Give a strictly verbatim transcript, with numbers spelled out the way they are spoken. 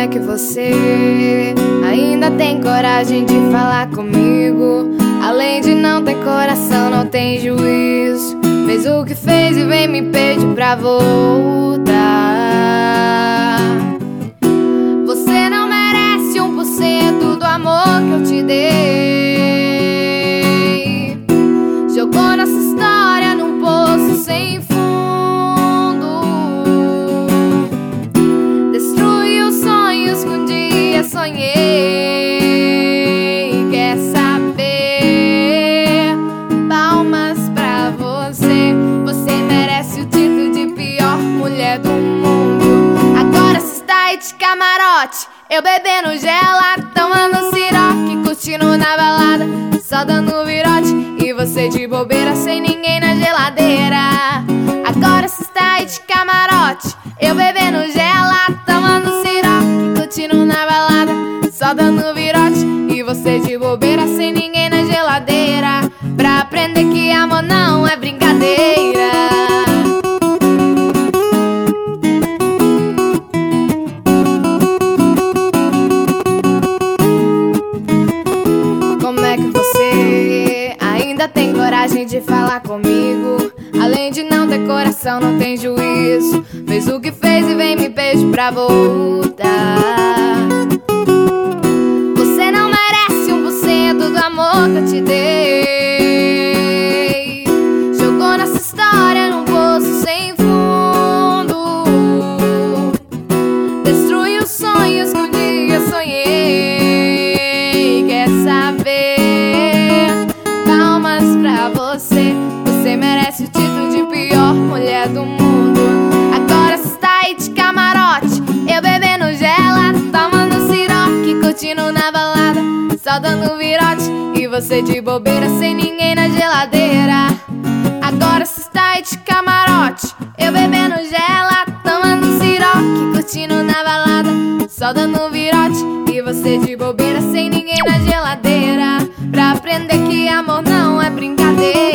que você ainda tem coragem de falar comigo? Além de não ter coração, não tem juízo. Fez o que fez e vem me pedir pra voltar. Você não merece um por cento do amor que eu te dei. Jogou nossa história num poço sem fundo. Destruiu sonhos que um dia sonhei. Quer saber? Palmas pra você. Você merece o título de pior mulher do mundo. Agora cê está aí de camarote, eu bebendo gelado, tomando siroque, curtindo na balada, só dando virote. E você de bobeira, sem ninguém na geladeira. Agora cê está aí de camarote, eu bebendo gelado, tomando siroque, curtindo na balada, só dando virote. E você de bobeira, sem ninguém na geladeira, pra aprender que amor não é brincadeira. Como é que você ainda tem coragem de falar comigo? Além de não ter coração, não tem juízo. Fez o que fez e vem me pedir pra voltar. Você não merece um por cento do amor que eu te dei. Jogou nossa história num poço sem fundo. Destruiu sonhos que um dia sonhei. Quer saber? Palmas pra você. Você merece o título de pior mulher do mundo. Agora cê está aí de camarote, eu bebendo gelado, tomando siroque, curtindo na balada, só dando virote. E você de bobeira, sem ninguém na geladeira. Agora cê está aí de camarote, eu bebendo gelado, tomando siroque, curtindo na balada, só dando virote. E você de bobeira, sem ninguém na geladeira, pra aprender que amor não é brincadeira.